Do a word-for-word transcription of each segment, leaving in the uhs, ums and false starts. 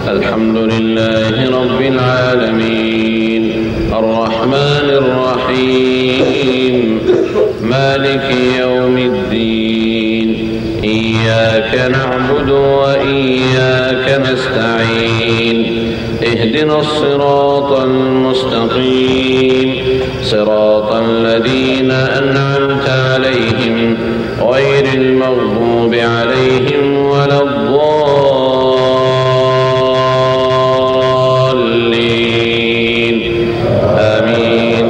الحمد لله رب العالمين الرحمن الرحيم مالك يوم الدين إياك نعبد وإياك نستعين اهدنا الصراط المستقيم صراط الذين أنعمت عليهم غير المغضوب عليهم ولا الضالين آمين.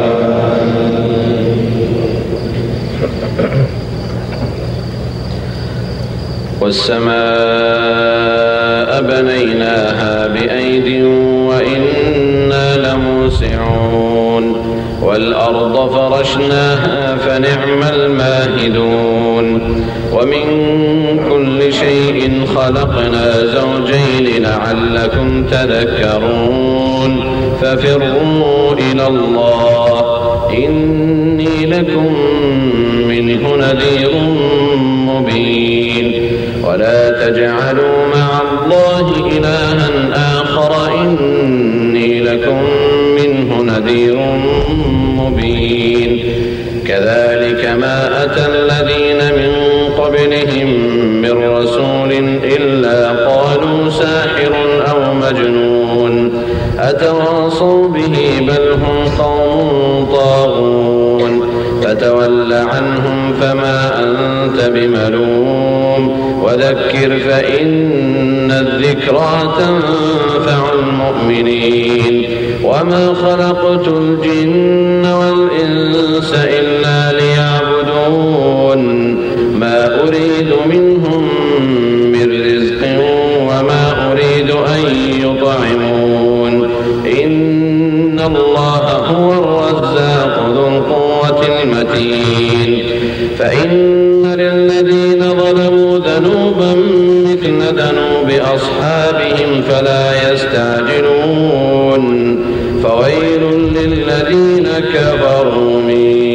والسماء بنيناها بأيد وإنا لموسعون والأرض فرشناها فنعم الماهدون ومن كل شيء خلقنا زوجين لعلكم تذكرون ففروا إلى الله إني لكم منه نذير مبين ولا تجعلوا مع الله إلها آخر إني لكم منه نذير مبين كذلك ما أتى الذين من قبلهم من رسول إلا قالوا ساحر أو مجنون أتواصوا به بل هم قوم طاغون فتول عنهم فما أنت بملوم وذكر فإن الذكرى تنفع المؤمنين وما خلقت الجن والإنس إلا ليعبدون ما أريد منهم من رزق وما أريد أن يطعمون إن الله هو الرزاق ذو القوة المتين فإن للذين ظلموا ذنوبا مثل ذنوب أصحابهم فلا يستعجلون فويل للذين كفروا من